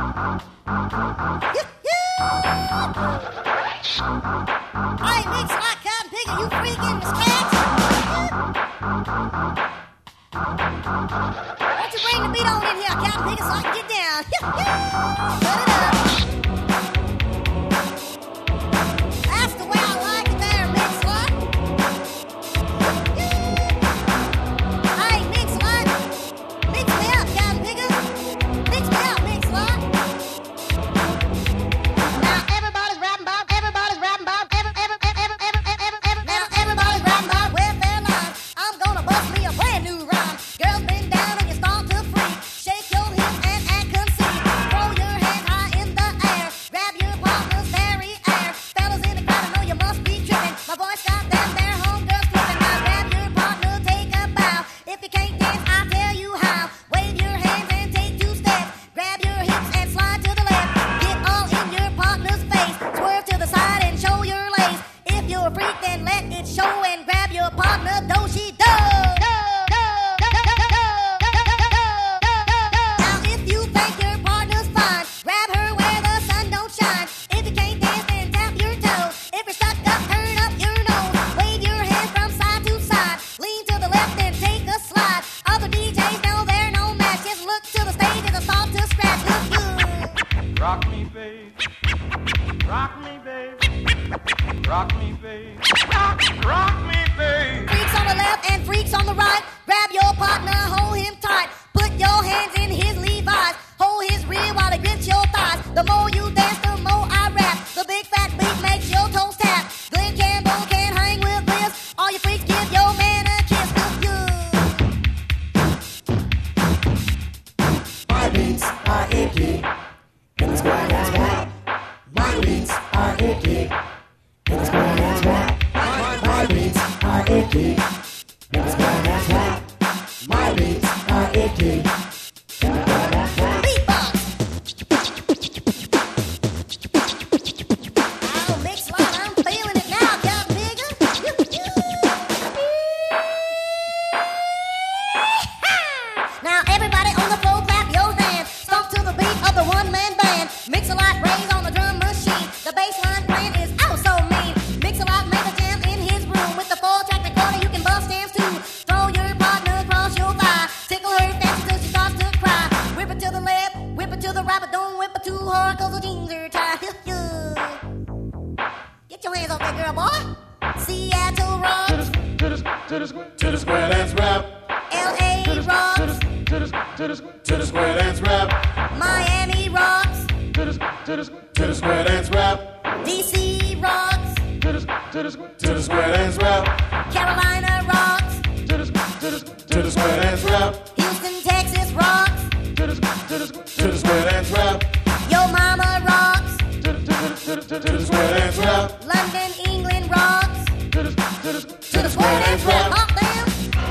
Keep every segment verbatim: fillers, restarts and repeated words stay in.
Hey, Mix like Cotton Piggy, you freaking miscats. Why don't you bring the beat on in here, Cotton Piggy, so I can get down. Put it up. That's the way I like it there, Mix like. Hey, Mix like. Mix me up, Cotton Piggy. Mix me up, Mix like. Now everybody's rapping about, everybody's rapping about, every, every, every, every, every, every, every, now everybody's rapping about welfare lines. I'm gonna bust me a brand new rhyme. Girls bend down and you start to freak. Shake your hips and act conceit. Throw your hands high in the air. Grab your partner's very air. Fellas in the crowd, I know you must be tripping. My voice got them there homegirls tripping. Now grab your partner, take a bow. If you can't dance, I'll tell you how. Wave your hands and take two steps. Grab your hips and slide to the left. Get all in your partner's face. Swerve to the side and show your lace. If you're a freak, then let it show and grab your partner, though she does. Now if you think your partner's fine, grab her where the sun don't shine. If you can't dance, then tap your toes. If you're stuck up, turn up your nose. Wave your hands from side to side. Lean to the left and take a slide. Other D Js know they're no match. Just look to the stage and start to scratch. Look good. Rock me, babe. Rock me, babe. Rock me, babe. Rock, rock me, babe. Freaks on the left and freaks on the right. Grab your partner, hold him tight. Put your hands in his Levi's. Hold his rear while he grips your thighs. The more you dance, the more I rap. The big fat beat makes your toes tap. Glenn Campbell can't hang with this. All you freaks give your man a kiss. Look good. My beats are icky. In the square dance rap. My beats are icky. In the square dance rap. My beats are icky. In the square dance rap. My beats are icky. In the square dance rap. Beatbox. Oh, Mix Lot, I'm feeling it now, Cotton Piggy. Now everybody on the floor clap your hands. Stomp to the beat of the one-man band. Mix-a-lot raise on the drum machine. The bass line playing is oh so mean. Mix-a-lot made a jam in his room. With the four-track recorder you can bust jams too. Throw your partner across your thigh. Tickle her fancy till she starts to cry. Whip it to the left, whip it to the right, but don't whip it too hard cause the jeans are tight. Get your hands off that girl, boy. Seattle rocks, To the, to the, to the square dance rap. L A rocks, To the, to the, to the square dance rap. Miami rocks, To the, to the, to the square dance rap. D C rocks, To the, to the, to the square dance rap. Carolina rocks, To the, to the, to the square dance rap. Houston, Texas rocks, To the, to the, to the square dance rap. Yo Mama rocks, To the, to the, to the, to the square dance rap. London, England rocks, To the, to the, to the square dance rap. Hop down.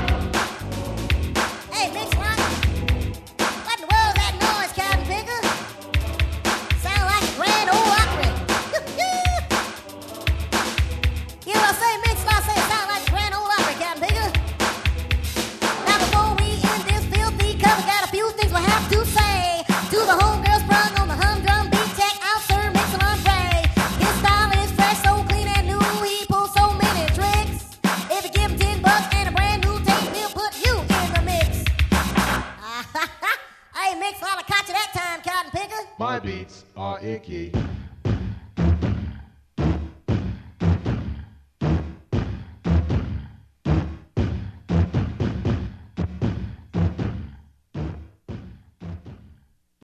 Hey, Mix Rock. What in the world is that noise, Cotton Piggy? Sound like a grand ole opry. You know what I say, Mix Rock? Say it sound like a grand ole opry, Cotton Piggy. Now before we end this filthy cover, got a few things we have to say. To the homegirls sprung on the humdrum beat, check out Sir Mix-a-Andre. His style is fresh, so clean and new. He pulls so many tricks. If you give him ten bucks and a brand new tape, he'll put you in the mix. Hey, Mix, I'll catch you that time, Cotton Piggy. My beats are icky.